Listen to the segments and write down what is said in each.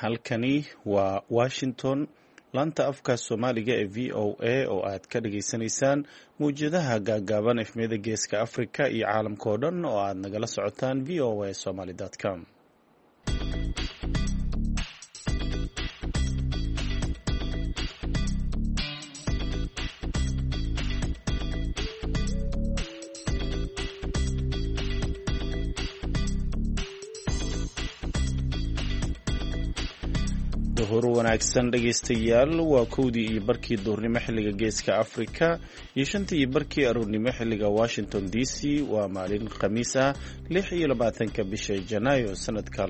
halkani waa Washington laanta afka Soomaaliga ee VOA oo aad ka dhageysanaysaan muujadaha gaagaaban efmiyada geeska Afrika iyo caalamka oo dhan oo aad nagala socotaan voasomali.com. hor wanaagsan dhageystayaal waa kowdii iyo barkii duurnimo xilliga geeska Afrika iyo shantii iyo barkii aroornimo xilliga Washington DC waa maalin khamiis ah 26 bisha Janaayo sanadka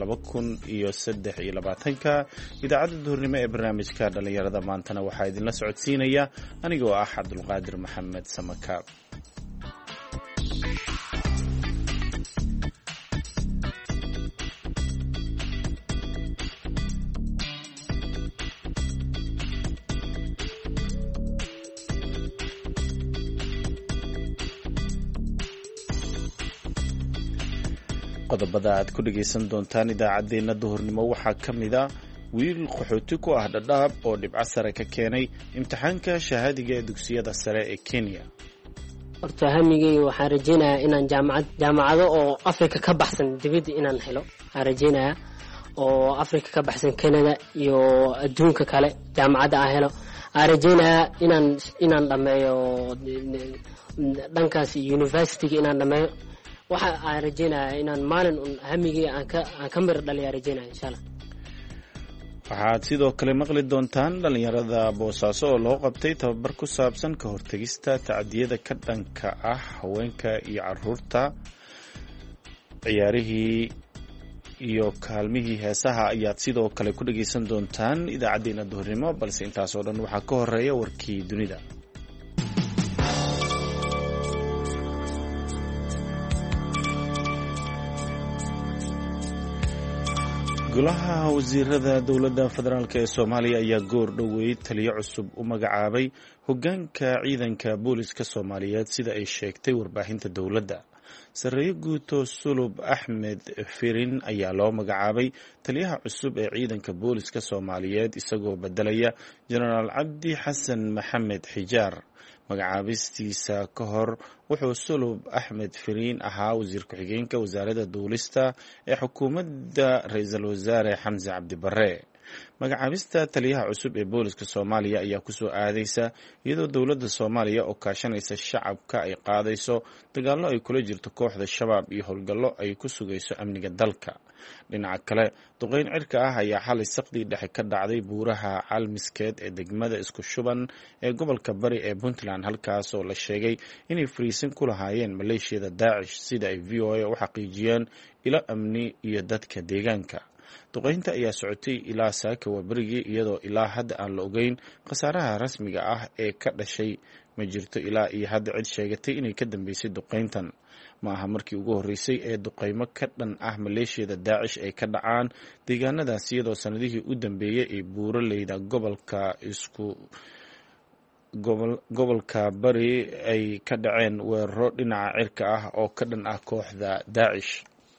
2023 idaacadda duurnimo ee barnaamijka dhalinyarada maantana waxaa idinla socodsiinaya anigoo ah Cabdulqaadir Maxamed Samakaab. qodobada aad ku dhageysan doontaan idaacadeena duhurnimo waxaa ka mid ah wiil qaxooti ku ah Dhadhaab oo dhibco sare ka keenay imtixaanka shahaadiga ee dugsiyada sare ee Kenya. horta hamigay waxaan rajeynayaa inaan jaamacado oo Afrika ka baxsan dibadda inaan helo aan rajeynayaa oo Afrika ka baxsan Canada iyo adduunka kale jaamacada aan helo aan rajeynayaa inaan dhameeyo dhankaas university inaan dhameeyo waxa aan rajeynayaa inaan maalin hamigay aan ka mir dhaliya rajeynayaa insha Allah. waxaad sidoo kale maqli doontaan dhalinyarada Boosaaso oo loo qabtay tababar ku saabsan ka hortagista tacdiyada ka dhanka ah haweenka iyo carruurta. ciyaarihii iyo kaalmihii heesaha ayaad sidoo kale ku dhageysan doontaan idaacadeena duhurnimo balse intaas oo dhan waxaa ka horeeya warkii dunida. golaha wasiirada dowladda federaalk ee Soomaaliya ayaa goor dhoweyd taliye cusub u magacaabay hoggaanka ciidanka booliska Soomaaliyeed sida ay sheegtay warbaahinta dowladda. Sarreeye Guuto Sulub Axmed Firin ayaa loo magacaabay taliyaha cusub ee ciidanka booliska Soomaaliyeed isagoo bedelaya Generaal Cabdi Xasan Maxamed Xijaar. magacaabistiisa ka hor wuxuu Sulub Axmed Firin ahaa wasiir ku-xigeenka wasaaradda duulista ee xukuumadda ra'iisul wasaare Xamse Cabdi Barre. magacaabista taliyaha cusub ee booliska Soomaaliya ayaa ku soo aadaysa iyadoo dowladda Soomaaliya oo kaashanaysa shacabka ay qaadayso dagaallo ay kula jirto kooxda shabaab iyo howlgallo ay ku sugayso amniga dalka. dhinaca kale duqeyn cirka ah ayaa xalay saqdii dhexe ka dhacday buuraha Calmiskeed ee degmada isku shuban ee gobolka Bari ee Puntland halkaas oo la sheegay inay fariisin ku lahaayeen maleeshiyada Daacish sida ay VOA u xaqiijiyeen ilo amni iyo dadka deegaanka. duqeynta ayaa socotay ilaa saaka waaberigii iyadoo ilaa hadda aan la ogeyn khasaaraha rasmiga ah ee ka dhashay. ma jirto ilaa iyo hadda cid sheegatay inay ka dambeysay duqeyntan. ma aha markii ugu horreysay ee duqeymo ka dhan ah maleeshiyada Daacish ay ka dhacaan deegaanadaas iyadoo sanadihii u dambeeyay ee buuraleyda gobolka Bari ay ka dhaceen weeraro dhinaca cirka ah oo ka dhan ah kooxda Daacish.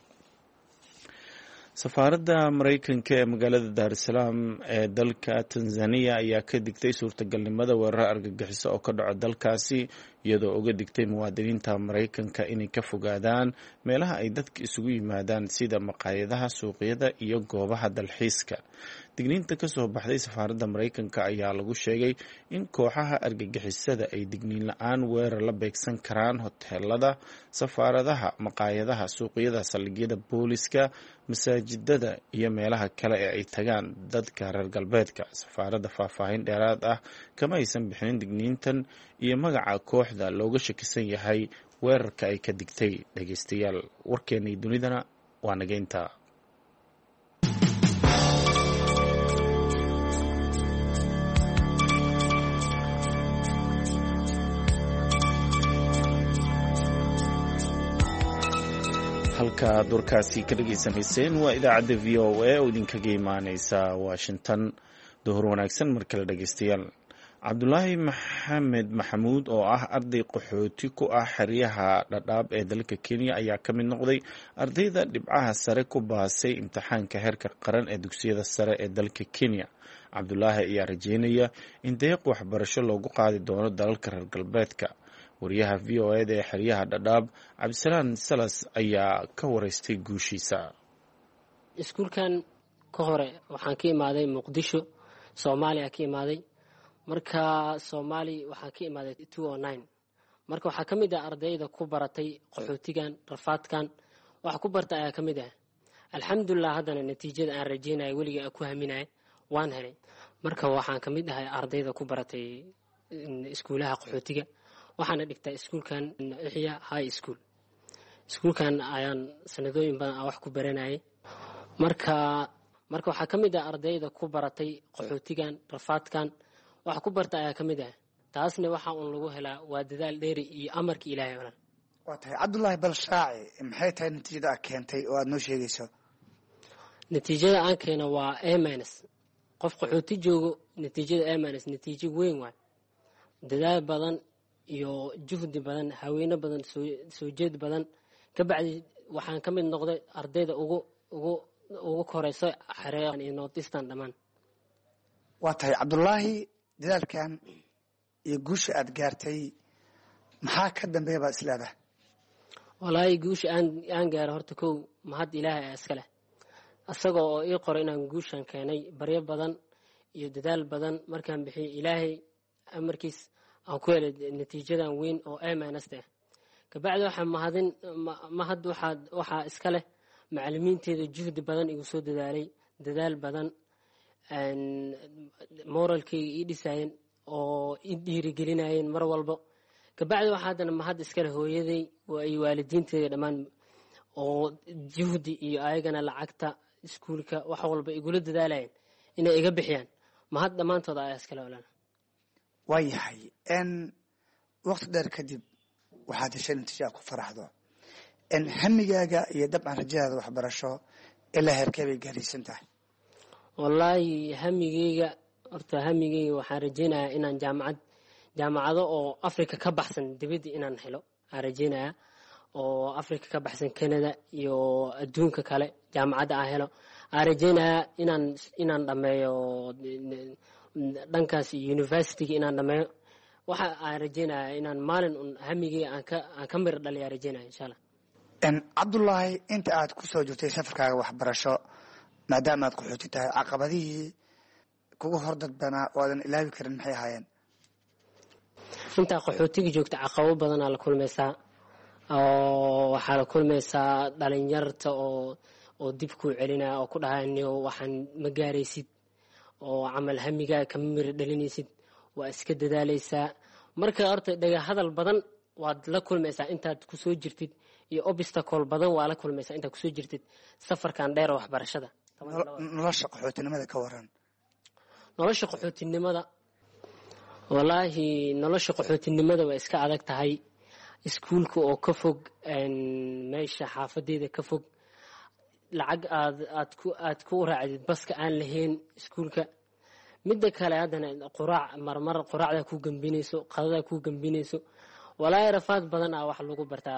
safaaradda Mareykanka ee magaalada Dar es Salaam ee dalka Tanzania ayaa ka digtay suurtagalnimada weerar argagixiso oo ka dhaco dalkaasi iyadoo uga digtay muwaadiniinta Mareykanka inay ka fogaadaan meelaha ay dadka isugu yimaadaan sida maqaayadaha, suuqyada iyo goobaha dalxiiska. digniinta ka soo baxday safaaradda Mareykanka ayaa lagu sheegay in kooxaha argagixisada ay digniin la'aan weerar la beegsan karaan hoteelada, safaaradaha, maqaayadaha, suuqyada, saldhigyada booliska, masaajidada iyo meelaha kale ee ay tagaan dadka reer galbeedka. safaaradda faahfaahin dheeraad ah kama aysan bixinin digniintan iyo magaca kooxda looga shakisan yahay weerarka ay ka digtay. dhageystayaal warkeenii dunidana waa nageynta. halka durkaasi ka dhageysanayseen waa idaacadda VOA oo idinkaga imaaneysa Washington. duhur wanaagsan mar kale dhageystayaal. cabdulaahi maxamed maxamuud oo ah arday qaxooti ku ah xeryaha dhadhaab ee dalka kenya ayaa ka mid noqday ardayda dhibcaha sare ku baasay imtixaanka heerka qaran ee dugsiyada sare ee dalka kenya. cabdulaahi ayaa rajeynaya in deeq waxbarasho loogu qaadi doono dalalka reer galbeedka. wariyaha v o eda ee xeryaha dhadhaab cabdisalaan salas ayaa ka wareystay guushiisa. iskuulkan ka hore waxaan ka imaaday muqdisho, soomaaliya ka imaaday. marka soomaali waxaan ka imaaday 209. marka waxaa ka mid ah ardayda ku baratay qaxootigan rafaadkan wax ku barta ayaa ka mid ah. alxamdulilah, haddana natiijada aan rajeynaya weliga ku haminaya waan helay. marka waxaan ka mid ahay ardayda ku baratay iskuulaha qaxootiga. waxaana dhigtaa iskuulkan Ixya High School. iskuulkan ayaan sanadooyin badan wax ku baranayay. marka waxaa ka mid ah ardayda ku baratay qaxootigan rafaadkan wax ku barta ayaa ka mid ah. taasna waxa uun lagu helaa waa dadaal dheeri iyo amarka ilaahay walaal. waa tahay cabdulaahi bal shaaci maxay tahay natiijada aad keentay oo aad noo sheegayso? natiijada aan keeno waa A-. qof qaxooti joogo natiijada A-, natiijo weyn waay. dadaal badan iyo juhdi badan, haweeno badan, soo jeed badan ka bacdi waxaan ka mid noqday ardayda ugu koreyso xereeqan iyo Northeastern dhammaan. waa tahay cabdulaahi, dadaalkan iyo guusha aad gaartay maxaa ka dambeeya baad isleedahay? walaahi guusha aan gaaro horta kow mahad ilaahay ayaa iska leh. asaga oo ii qoray inaan guushan keenay baryo badan iyo dadaal badan markaan bixiyay ilaahay amarkiis aan ku helay natiijadan weyn oo A-. kabacdi waxaa iska leh macalimiinteeda juhdi badan igu soo dadaalay, dadaal badan, moralkayga ii dhisaayeen oo ii dhiirigelinayeen mar walba. kabacdi waxaa haddana mahad iskale hooyaday iyo waalidiinteeda dhammaan oo juhdi iyo ayagana lacagta iskuulka wax walba igula dadaalayeen inay iga bixiyaan. mahad dhammaantooda ayaa iskale walaal. waayahay waqti dheer kadib waxaad heshay natiija aad ku faraxdo. hamigaaga iyo dabcan rajadaada waxbarasho ilaa heerkee bay gaaraysan tahay? wallaahi hamigeyga waxaan rajeynayaa inaan jaamacado oo Afrika ka baxsan dibadda inaan helo aan rajeynayaa. oo Afrika ka baxsan Canada iyo adduunka kale jaamacada aan helo aan rajeynayaa inaan dhameeyo dhankaas university inaan dhameeyo. waxa aan rajeynayaa inaan maalin hamigeyga aan ka mir dhaliya rajeynaya insha Allah. cabdulaahi, inta aad ku soo jirtay safarkaaga waxbarasho maadaama aad qaxooti tahay, caqabadihii kugu hordadbanaa oo aadan ilaawi karin maxay ahaayeen? intaa qaxootiga joogta caqabo badanaa la kulmaysaa. oo waxaa la kulmaysaa dhalinyarta oo dib kuu celinaya oo ku dhahaya waxaan ma gaaraysid oo camal hamigaa kama miri dhalinaysid, waa iska dadaalaysaa. marka horta dhaga hadal badan waad la kulmaysaa intaad kusoo jirtid iyo obstacle badan waa la kulmaysaa intaad kusoo jirtid safarkan dheer oo waxbarashada. nolosha qaxootinimada ka waran? nolosha qaxootinimada wallaahi waa iska adag tahay. iskuulka oo ka fog meesha xaafadeeda ka fog, lacag aad ku raacdid baska aan lahayn iskuulka. midda kale haddana marmar quraacda ku gambinayso, qadada ku gambinayso. walaahi rafaad badan wax lagu bartaa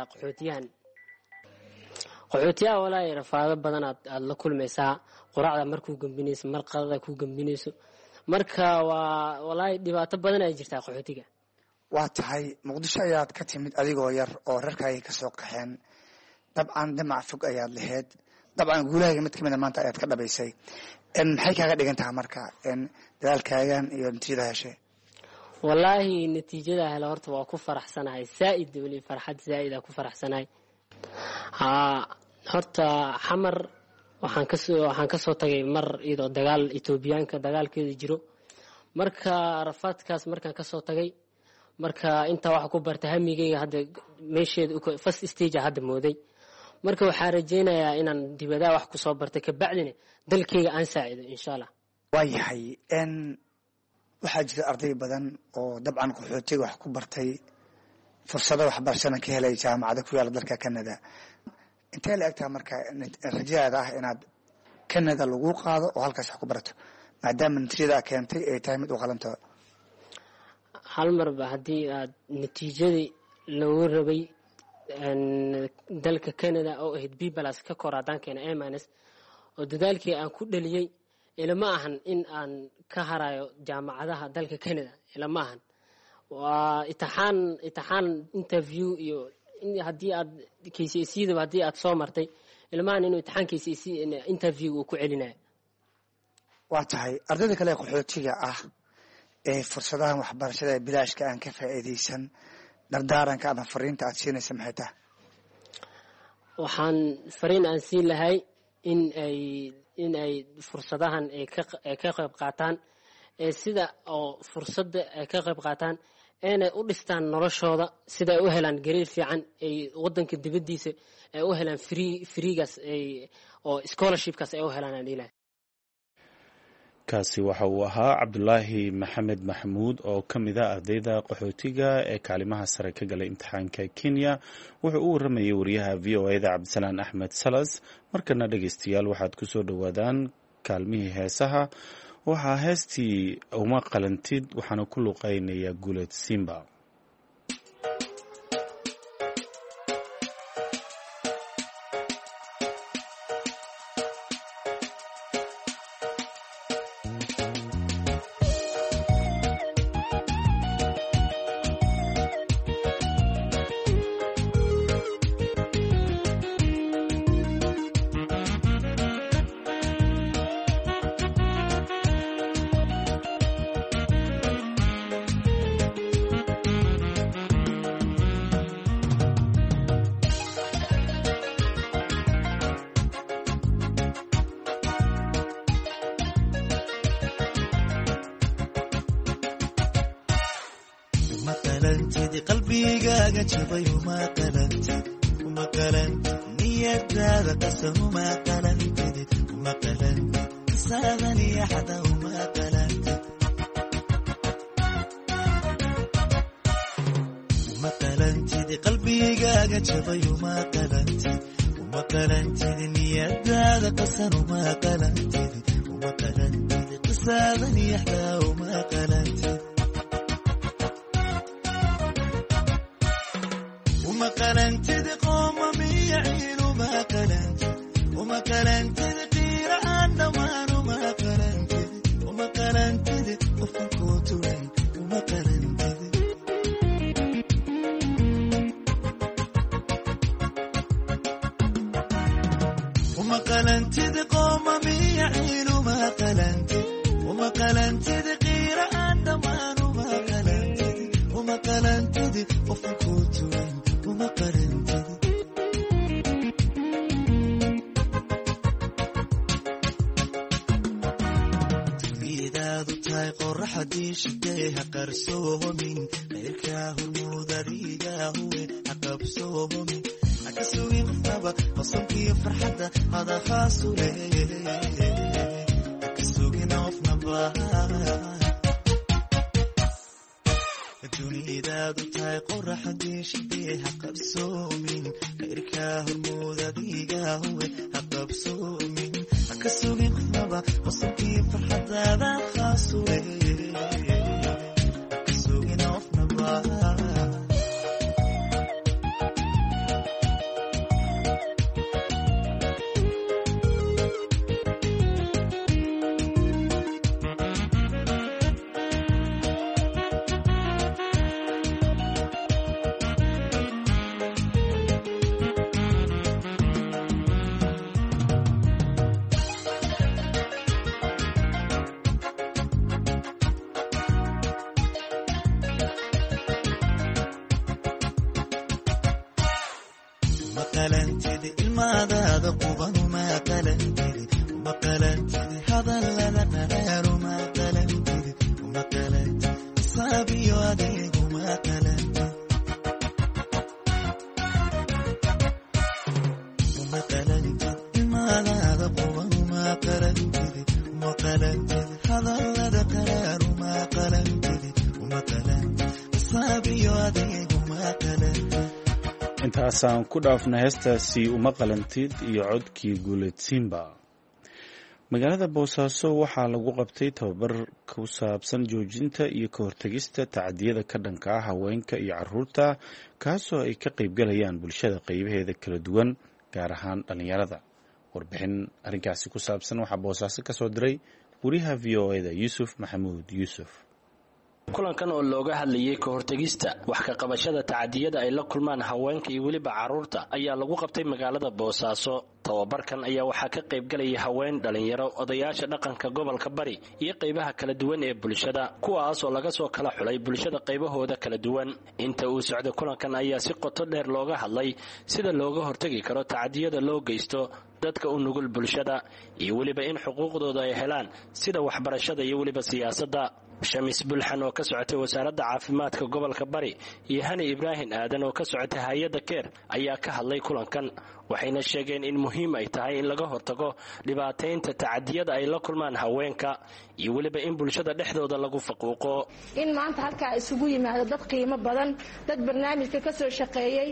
qaxootiyaha walaahi rafaado badan aad la kulmaysaa. quraacda markuu gambinayso, mar qadada ku gambinayso. marka walaahi dhibaato badan ay jirtaa qaxootiga. waa tahay muqdisho ayaad ka timid adigoo yar oo reerkaagii ka soo qaxeen. dabcan damac fog ayaad lahayd. dabcan guulahayga mid kamid a maanta ayaad ka dhabaysay. maxay kaaga dhigan tahay marka dadaalkaagan iyo natiijada heshay? wallaahi natiijada hele horta waa ku faraxsanahay. zaaid weli farxad zaaida ku faraxsanahay. horta xamar waxaan kasoo tagay mar iyadoo dagaal Etoobiyaanka dagaalkeeda jiro. marka rafaadkaas markaan kasoo tagay, marka intaa waxa ku barta hamigeyga hadda meesheeda first stage hadda mooday. marka waxaan rajeynayaa inaan dibadaha wax ku soo bartay kabacdina dalkeyga aan saacido insha Allah. waayahay waxaa jira arday badan oo dabcan qaxootiga wax ku bartay, fursado waxbarashana ka helay jaamacado ku yaala dalka Canada. intee la egtaa marka rajadaada ah inaad Canada lagu qaado oo halkaas wax ku barato maadaama natiijada keentay ay tahay mid u qalanto? hal marba haddii aad natiijadii loogu rabay dalka Canada oo ahayd B+ ka kor haddaan keena A- oo dadaalkii aan ku dhaliyey ilama ahan in aan ka harayo jaamacadaha dalka Canada ilama ahan waa itixaan interview iyo haddii aad KCSE haddii aad soo martay ilama ahan inuu itixaan KCSE interview uu ku celinayo waa tahay ardayda kale qaxootiga ah ee fursadahan waxbarashada ee bilaashka aan ka faa'iideysan dardaaranka ama fariinta aad siinaysa maxay tahay waxaan fariin aan siin lahay in ay fursadahan ay ka qayb qaataan sida oo fursadda ay ka qayb qaataan inay u dhistaan noloshooda sida ay u helaan gariir fiican ay wadanka dibadiisa ay u helaan freegaas oo scholarshipkaas ay u helaan aan ilaahay kaasi waxa uu ahaa Cabdulaahi Maxamed Maxmuud oo ka mid ah ardayda qaxootiga ee kaalimaha sare ka galay imtixaanka Kenya wuxuu u waramayay wariyaha VOA-da Cabdisalaan Axmed Salas markana dhageystayaal waxaad ku soo dhawaadaan kaalmihii heesaha waxaa heestii uma qalantid waxaana ku luqeynaya Guuleed Simba qalbigaaga jabay uma qalantid niyadaada qasan uma qalantid qisaadan iyo xada uma qalantid qalbigaaga jabay uma qalantid niyadaada qasan uma qalantid qisaadan iyo xada uma qalantid وما قلنتد قوم ميعين وما قلنتد قيرة عندمان وما قلنتد وفنكوت وين وما قلنتد وما قلنتد قوم ميعين وما قلنتد قيرة عندمان وما قلنتد وفنكوت وين وما قرنتد تبيداد تاي قرح ديش ديها قرسوه من غيركاه المودريقاه عقبسوه من عكسوه مخنبا وصمكي فرحة هذا خاص ليه عكسوه نوف نباها dunidaadu tahay qorax diishidee ha qabsoomin khayrkaa hormoodadiigaahuwe ha qabsoomin ha ka sugin qofnaba qosabkii farxadaada khaasule ha ka sugin qofnaba ilmaadaada quban uma qalantid hadallada qaraar uma qalantid isaabiyo adeeg uma qalantid ilmaadaada quban uma qalantid hadallada qaraar uma qalantid isaabiyo adeeg uma qalantid intaasaan ku dhaafna heestaasi uma qalantid iyo codkii Guuleed Simba magaalada boosaaso waxaa lagu qabtay tababar ku saabsan joojinta iyo ka hortegista tacadiyada ka dhanka ah haweenka iyo caruurta kaasoo ay ka qaybgalayaan bulshada qaybaheeda kala duwan gaar ahaan dhalinyarada. warbixin arrinkaasi ku saabsan waxaa boosaaso ka soo diray wariyaha v o eda yuusuf maxamuud yuusuf. kulankan oo looga hadlayay ka hortegista wax ka qabashada tacadiyada ay la kulmaan haweenka iyo weliba caruurta ayaa lagu qabtay magaalada boosaaso. tababarkan ayaa waxaa ka qaybgalaya haween, dhalinyaro, odayaasha dhaqanka gobolka bari iyo qaybaha kala duwan ee bulshada, kuwaas oo laga soo kala xulay bulshada qaybahooda kala duwan. inta uu socday kulankan ayaa si qoto dheer looga hadlay sida looga hortegi karo tacadiyada loo geysto dadka u nugul bulshada iyo weliba in xuquuqdooda ay helaan sida waxbarashada iyo weliba siyaasadda. shamis bulxan oo ka socotay wasaaradda caafimaadka gobolka bari iyo hani ibraahim aadan oo ka socotay hay-adda keer ayaa ka hadlay kulankan, waxayna sheegeen in muhiim ay tahay in laga hortago dhibaataynta tacadiyada ay la kulmaan haweenka iyo weliba in bulshada dhexdooda lagu faquuqo. in maanta halkaa isugu yimaado dad qiimo badan, dad barnaamijka ka soo shaqeeyey,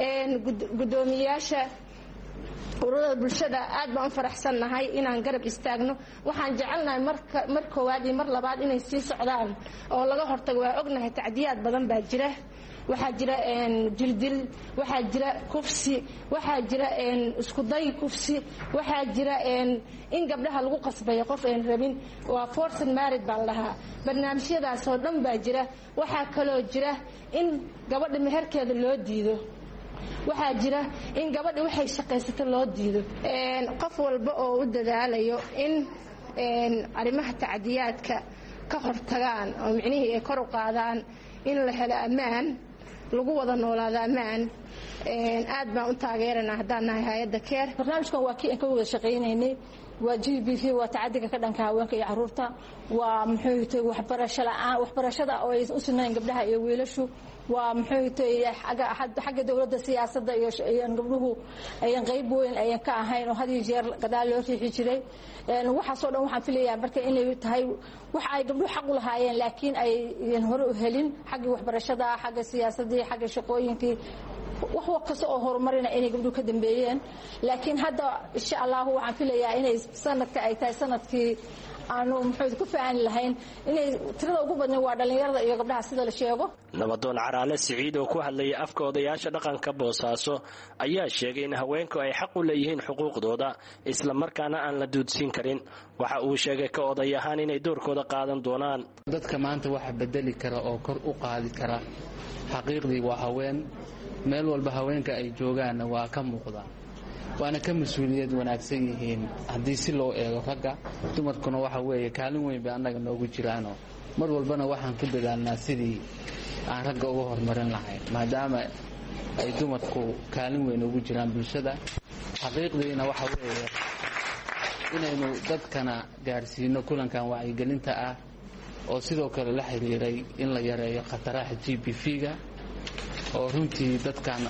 gudoomiyaasha ururada bulshada, aad baan u faraxsannahay inaan garab istaagno. waxaan jecelnahay mar koowaad iyo mar labaad inay sii socdaan oo laga hortago. waa ognahay tacdiyaad badan baa jira, waxaa jira jildil, waxaa jira kufsi, waxaa jira iskuday kufsi, waxaa jira in gabdhaha lagu qasbayo qof aan rabin, waa forced marriage baa lahaa. barnaamijyadaas oo dhan baa jira. waxaa kaloo jira in gabadha meherkeeda loo diido, waxaa jira in gabadha waxay shaqaysato loo diido. qof walba oo u dadaalayo in arrimaha tacdiyaadka ka hortagaan oo micnihii ay kor u qaadaan, in la helo ammaan, lagu wada noolaado ammaan, aad baan u taageeranaa haddaan nahay hay-adda keer. barnaamijkan waa kii aan ka wada shaqaynaynay, waa GBV, waa tacadiga ka dhanka haweenka iyo caruurta, waa muxuu tahay waxbarasho la'aan, waxbarashada oo ay u sinayn gabdhaha iyo wiilashu, waa muxuu tahay xagga dawladda siyaasadda iyo gabdhuhu ayaan qayb weyn ayaan ka ahayn oo had iyo jeer gadaal loo riixi jiray. waxaasoo dhan waxaan filayaa marka inay tahay wax ay gabdhuhu xaq u lahaayeen laakiin ayaan hore u helin, xaggii waxbarashada, xagga siyaasaddii, xagga shaqooyinkii, wax kasta oo horumarina inay gabdhuhu ka dambeeyeen. laakiin hadda insha allahu waxaan filayaa inay sanadka ay tahay sanadkii aanu muxuu ku faani lahayn, inay tirada ugu badnay waa dhalinyarada iyo gabdhaha sida la sheego. nabadoon caraale siciid oo ku hadlayay afka odayaasha dhaqanka boosaaso ayaa sheegay in haweenku ay xaq u leeyihiin xuquuqdooda isla markaana aan la duudsiin karin. waxa uu sheegay ka oday ahaan inay doorkooda qaadan doonaan. dadka maanta waxa bedeli kara oo kor u qaadi kara xaqiiqdii waa haween. meel walba haweenka ay joogaanna waa ka muuqda, waana ka mas-uuliyad wanaagsan yihiin haddii si loo eego ragga. dumarkuna waxa weeye kaalin weyn bay annaga noogu jiraanoo mar walbana waxaan ku dadaalnaa sidii aan ragga uga horumarin lahayn, maadaama ay dumarku kaalin weyn ugu jiraan bulshada. xaqiiqdiina waxa weeye inaynu dadkana gaarsiino kulankan wacyigelinta ah oo sidoo kale la xiriiray in la yareeyo khataraha GBV-ga oo runtii dadkan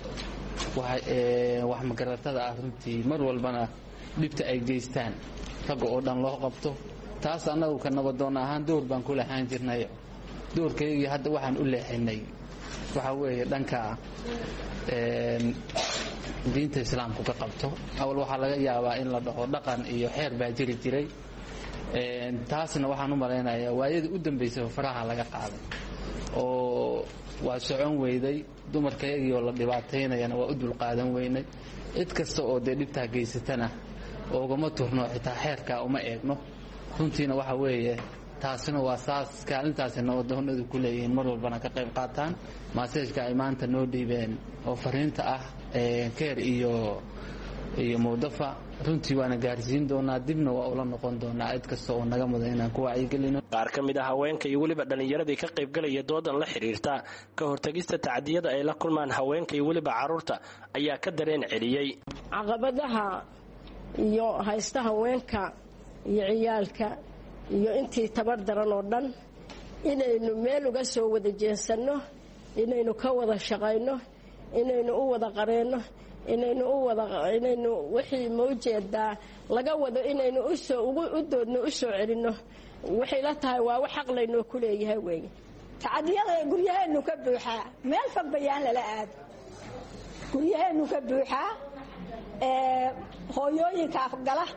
wax magaratada ah runtii mar walbana dhibta ay geystaan ragga oo dhan loo qabto. taas annagu ka nabadoon ahaan door baan ku lahaan jirnay. doorkaygii hadda waxaan u leexinay waxa weeye dhanka diinta islaamku ka qabto. awal waxaa laga yaabaa in la dhaho dhaqan iyo xeer baa jiri jiray, taasna waxaan u malaynayaa waayadii u dambaysay faraha laga qaaday oo waa socon weyday. dumarkaygii oo la dhibaataynayana waa u dulqaadan weynay. cid kasta oo dee dhibtaa geysatana oogama turno, xitaa xeerkaa uma eegno. runtiina waxa weeye taasina waa saas, kaalintaasi nabadoonadu ku leeyihiin mar walbana ka qayb qaataan. maaseejka ay maanta noo dhiibeen oo fariinta ah keer iyo mawdafa runtii waana gaarsiin doonaa, dibna waa ula noqon doonaa cid kasta oo naga mudan inaan ku wacyigelino. qaar ka mid ah haweenka iyo weliba dhallinyaradii ka qaybgalaya doodan la xiriirta ka hortagista tacdiyada ay la kulmaan haweenka iyo weliba caruurta ayaa ka dareen celiyey. caqabadaha iyo haysta haweenka iyo ciyaalka iyo intii tabar daran oo dhan inaynu meel uga soo wada jeensanno, inaynu ka wada shaqayno, inaynu u wada qareenno, inaynu wixii mawjeedaa laga wado inaynu u doodno u soo celinno. waxay la tahay waa wax xaq laynoo ku leeyahay weeye. tacadiyada guryaheenu ka buuxaa, meel fog bayaan lala aado. guryaheenu ka buuxaa, hooyooyinka afgala,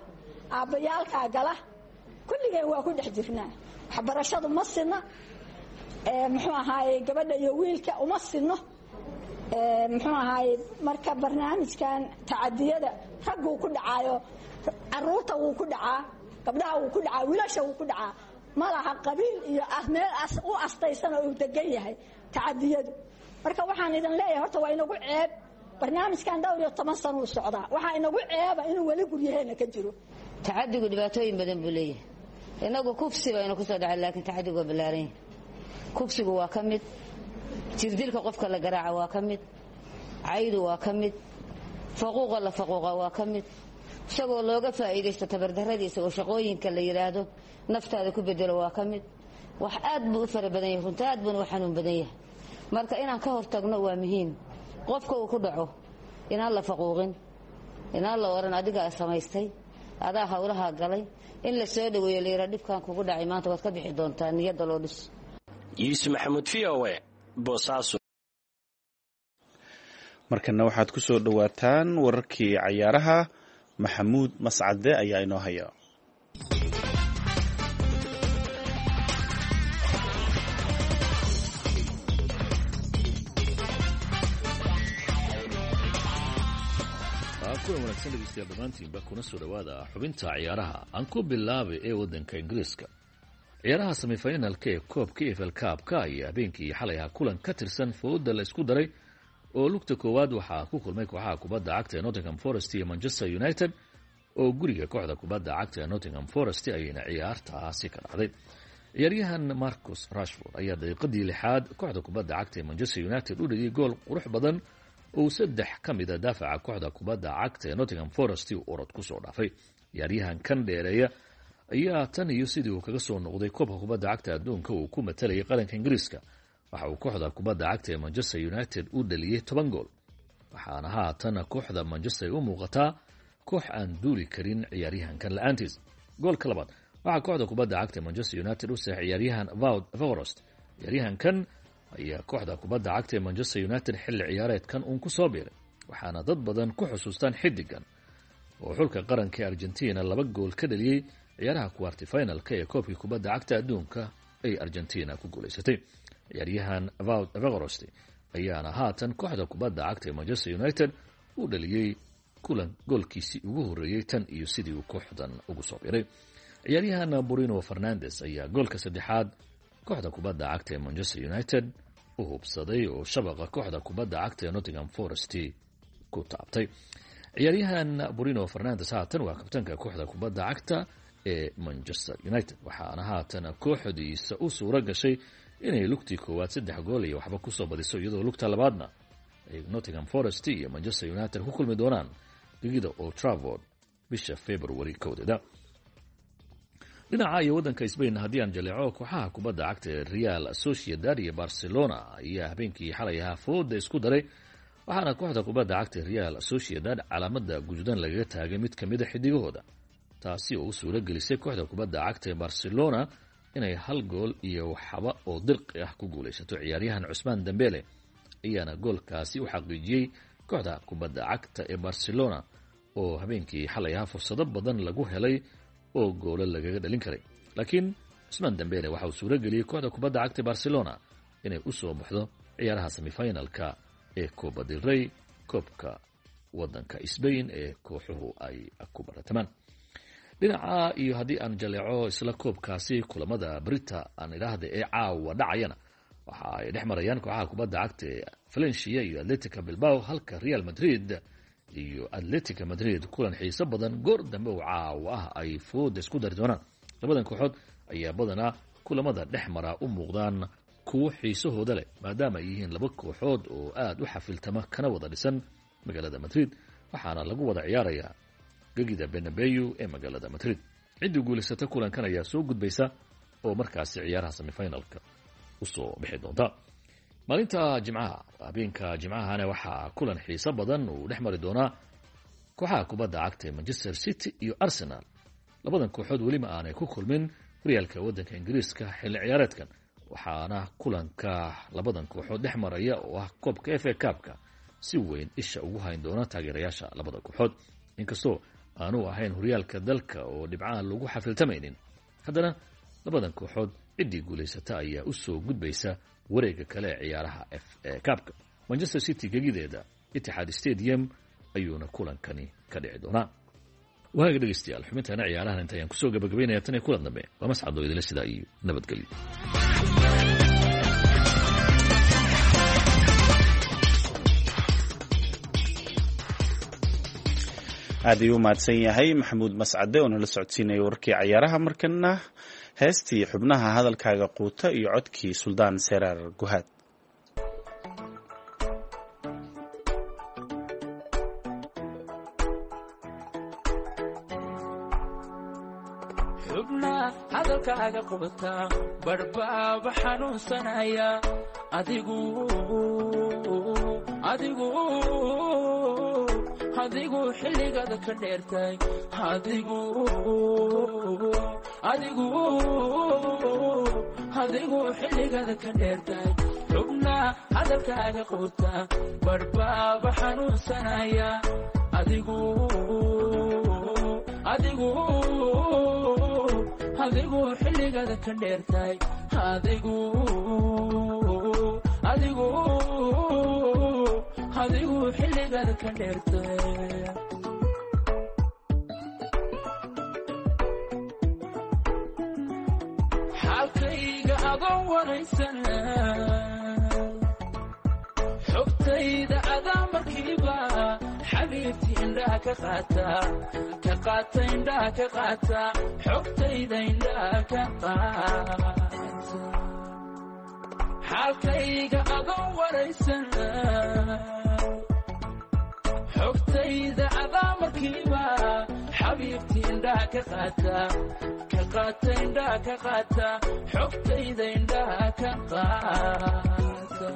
aabbayaalkaa gala kulligeen waa ku dhex jirnaa waxbarashadu ma sinna muxuu ahaaye gabadha iyo wiilka uma sinno muxuu ahaaye marka barnaamijkan tacadiyada raggu ku dhacaayo caruurta wuu ku dhacaa gabdhaha wuu ku dhacaa wiilasha wuu ku dhacaa ma laha qabiil iyo meel u astaysan oo uu degan yahay tacadiyadu marka waxaan idin leeyahay horta waa inagu ceeb barnaamijkan 12 sano u socdaa waxaa inagu ceeba inuu weli guryaheena ka jiro tacadigu dhibaatooyin badan buu leeyahay inagu kufsi baynu ku soo dhacay laakiin tacadigu waa ballaaran kufsigu waa ka mid jirdilka qofka la garaaca waa ka mid caydu waa ka mid faquuqa la faquuqa waa ka mid isagoo looga faa'iideysto tabardarradiisa oo shaqooyinka la yiraahdo naftaada ku bedelo waa ka mid wax aad buu u fara badan yahay runta aad buu u xanuun badan yahay marka inaan ka hortagno waa muhiim qofka uu ku dhaco inaan la faquuqin inaan la oran adiga samaystay adaa hawlaha galay in la soo dhaweeyo leera dhibkan kugu dhacay maanta waad ka bixi doontaa niyada loo dhis Yusuf Maxamuud VOA Boosaaso markana waxaad ku soo dhawaataan wararkii cayaaraha Maxamuud Mascade ayaa inoo haya kulan wanaagsan dhegeystayaal dhammaantiinba kuna soo dhawaada xubinta ciyaaraha aan ku bilaabay ee waddanka ingiriiska ciyaaraha semifinalka ee koobka EFL Cup-ka ayaa habeenkii xalay ahaa kulan ka tirsan fooda la isku daray oo lugta koowaad waxaa ku kulmay kooxaha kubadda cagta ee Nottingham Forest iyo Manchester United oo guriga kooxda kubadda cagta ee Nottingham Forest ayayna ciyaartaasi ka dhacday ciyaaryahan Marcus Rashford ayaa daqiiqadii 6aad kooxda kubadda cagta ee Manchester United u dhigay gool qurux badan oo 3 ka mid ah daafaca kooxda kubadda cagta ee Nottingham Forest uu orod ku soo dhaafay ciyaaryahan kan dheereeya ayaa tan iyo sidii uu kaga soo noqday koobka kubadda cagta adduunka uu ku matalayay qaranka Ingiriiska waxa uu kooxda kubadda cagta ee Manchester United u dhaliyay 10 gool waxaana haatan kooxda Manchester u muuqataa koox aan duuli karin ciyaaryahankan la'aantiis goolka labaad waxa kooxda kubadda cagta ee Manchester United u sax ciyaaryahan Wout Weghorst ciyaaryahankan ayaa kooxda kubadda cagta ee Manchester United xilli ciyaareedkan uu ku soo biiray waxaana dad badan ku xusuustaan xidigan oo xulka qaranka Argentina 2 gool ka dhaliyay ciyaaraha quarter-finalka ee koobka kubadda cagta adduunka ay Argentina ku guuleysatay ciyaaryahan Wout Weghorst ayaana haatan kooxda kubadda cagta ee Manchester United u dhaliyay kulan goolkiisii ugu horeeyay tan iyo sidii uu kooxdan ugu soo biiray ciyaaryahan Bruno Fernandes ayaa goolka saddexaad kooxda kubadda cagta ee Manchester United u hubsaday oo shabaqa kooxda kubadda cagta ee Nottingham Forest ku taabtay ciyaaryahan Bruno Fernandes haatan waa kabtanka kooxda kubadda cagta ee Manchester United waxaana haatan kooxdiisa u suura gashay inay lugtii koowaad 3 gool iyo waxba ku soo badiso iyadoo lugta labaadna ay Nottingham Forest iyo Manchester United ku kulmi doonaan digida Old Trafford bisha February 1. dhinaca iyo waddanka Spain haddii aan jaleeco kooxaha kubadda cagta ee Real Sociedad iyo Barcelona ayaa habeenkii xalay ahaa fooda isku daray waxaana kooxda kubadda cagta Real Sociedad calaamada guduudan lagaga taagay mid kamid ah xidigahooda taasi oo u suura gelisay kooxda kubadda cagta ee Barcelona inay 1 gool iyo waxba oo dirqi ah ku guuleysato ciyaaryahan Ousmane Dembele ayaana goolkaasi u xaqiijiyay kooxda kubadda cagta ee Barcelona oo habeenkii xalay ahaa fursado badan lagu helay oo gool lagaga dhalin karay laakiin Ousmane Dembele waxa uu suura geliyay kooxda kubadda cagta Barcelona inay u soo baxdo ciyaaraha semifinalka ee Copa del Rey koobka waddanka Spain ee kooxuhu ay ku baratamaan dhinaca iyo haddii aan jaleeco isla koobkaasi kulamada Brita aan ilaahda ee caawa dhacayana waxa ay dhex marayaan kooxaha kubadda cagta ee Valencia iyo Atletico Bilbao halka Real Madrid iyo Atletico Madrid kulan xiiso badan goor dambe oo caawa ah ay fooda isku dari doonaan labadan kooxood ayaa badanaa kulamada dhex mara u muuqdaan kuwo xiisahooda leh maadaama ay yihiin laba kooxood oo aad u xafiltama kana wada dhisan magaalada Madrid waxaana lagu wada ciyaarayaa gegida Bernabeu ee magaalada Madrid cidii guuleysata kulankan ayaa soo gudbaysa oo markaasi ciyaaraha semifinalka u soo bixi doonta maalinta Jimcaha habeenka Jimcahana waxaa kulan xiiso badan uu dhex mari doonaa kooxaha kubadda cagta ee Manchester City iyo Arsenal labadan kooxood weli ma aanay ku kulmin horyaalka waddanka Ingiriiska xilli ciyaareedkan waxaana kulanka labadan kooxood dhex maraya oo ah koobka FA Cup-ka si weyn isha ugu hayn doona taageerayaasha labada kooxood inkastoo aanu ahayn horyaalka dalka oo dhibcaha lagu xafiltamaynin, haddana labadan kooxood ciddii guulaysata ayaa u soo gudbaysa wareega kale ee ciyaaraha FA Cup-ka. Manchester City gegideeda Etihad Stadium ayuuna kulankani ka dhici doonaa. waaga dhegeystayaal, xubintaana ciyaarahan inta ayaan kusoo gabagabaynayaa tan iyo kulan dambe. waa mascado idinla sidaa iyo nabadgelyo. aad ayuu u mahadsan yahay maxamuud mascade oo nala socodsiinaya warkii cayaaraha. markana heestii xubnaha hadalkaaga quuta iyo codkii suldaan seraar guhaad. xubnaha hadalkaaga quuta barbaaba xanuunsanaya adigu xilligaada ka dheertay adigu xilligaada ka dheertay xubnaha hadalkaaga quuta barbaaba xanuunsanaya adigu xilligaada ka dheertay adigu xilligaada ka dheertay xaalkayga adoon waraysan xogtayda adaa markiiba xabiibti indhaha ka qaata indhaha ka qaata xogtayda indhaha ka qaata xaalkayga adoon waraysan xogtayda adaa markiiba xabiibti indhaha ka qaata indhaha ka qaata xogtayda indhaha ka qaata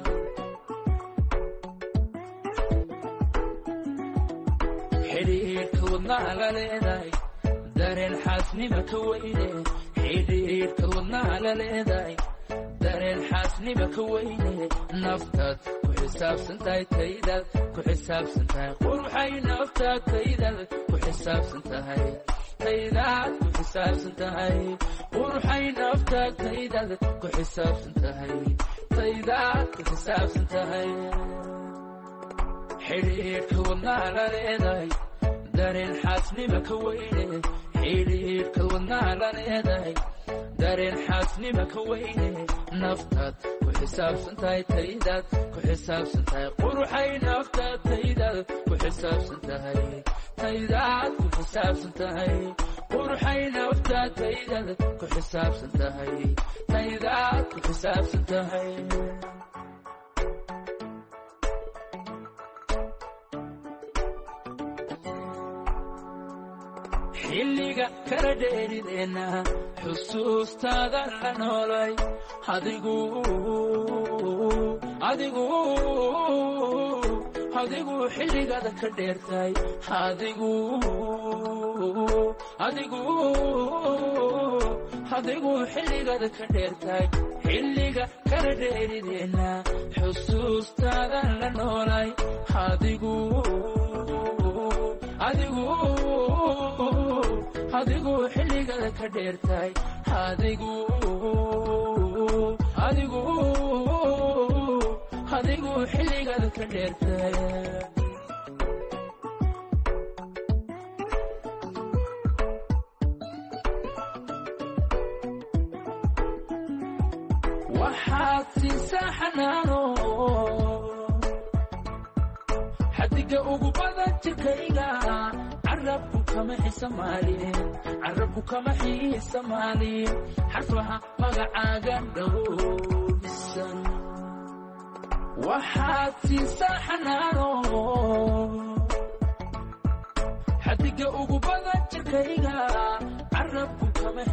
xidhiidhka wadnaha la leedahay dareen xaasnima ka weyne xidhiidhka wadnaha la leedahay dareen xaasnima ka weyne naftaad ku xisaabsan tahay taydaad ku xisaabsan tahay quruxay naftaad taydaad ku xisaabsan tahay taydaad ku xisaabsan tahay quruxay naftaad taydaad ku xisaabsan tahay taydaad ku xisaabsan tahay xidhiidhka wadnaha la leedahay dareen xaasnima ka weyne xidhiidhka wadnaha la leedahay dareen xaasnima ka weyne naftaad ku xisaabsan tahay taydaad ku xisaabsan tahay quruxay naftaad taydaad ku xisaabsan tahay taydaad ku xisaabsan tahay quruxay naftaad taydaad ku xisaabsan tahay taydaad ku xisaabsan tahay xilliga kala dheerideenna xusuustaadan la noolay adigu xilligaada ka dheertay adigu xilligaada ka dheertay xilliga kala dheerideenna xusuustaadan la noolay adigu xilligaada ka dheertay adigu xilligaada ka dheertay waxaad siisaa xanaano xadiga ugu badan jirkayga carabku kama xiisamaalin xarfaha magacaaga dhowrsan waxaad siisaa xanaano xadiga ugu badan jirkayga carabku kama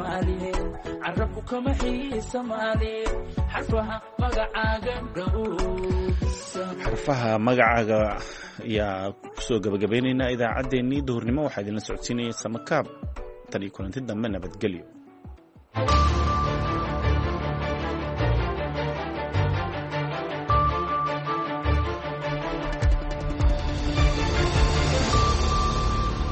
xiisamaalin xarfaha magacaaga dhowrsan xarfaha magacaaga ayaa kusoo gabagabaynaynaa idaacaddeenii duhurnimo. waxaa idinla socodsiinaya samakaab tan iyo kulanti dambe nabadgelyo.